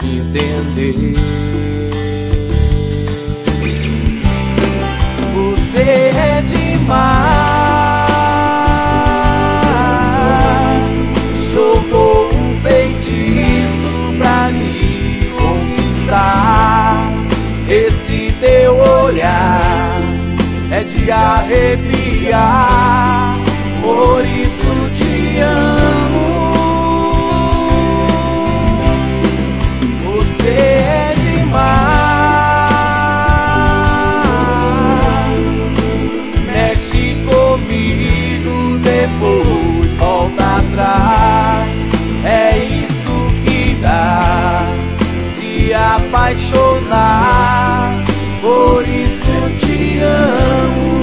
entender. Você é demais, jogou um feitiço pra me conquistar. Esse teu olhar é de arrepiar, por isso te amo. Você é demais, mexe comigo, depois volta atrás. É isso que dá se apaixonar, por isso te amo.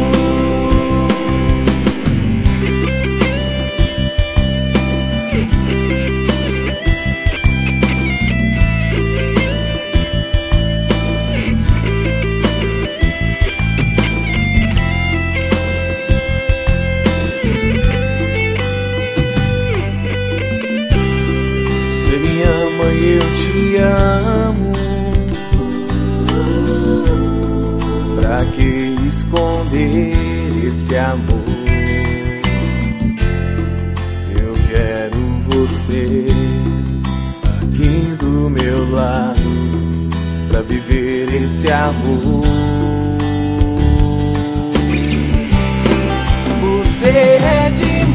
Você me ama e eu te amo. Pra que esconder esse amor? Eu quero você aqui do meu lado, pra viver esse amor. Você é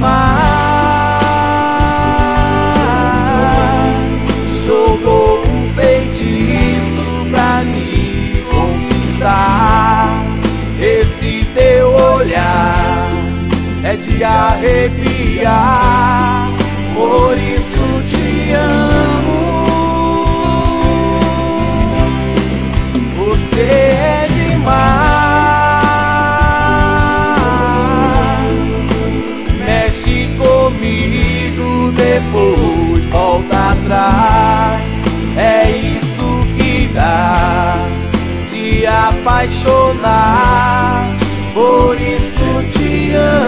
demais, jogou um feitiço pra me conquistar. Esse teu olhar é de arrepiar, por isso te amo. Você é demais, mexe comigo, depois volta atrás. É isso que dá se apaixonar, por isso te amo.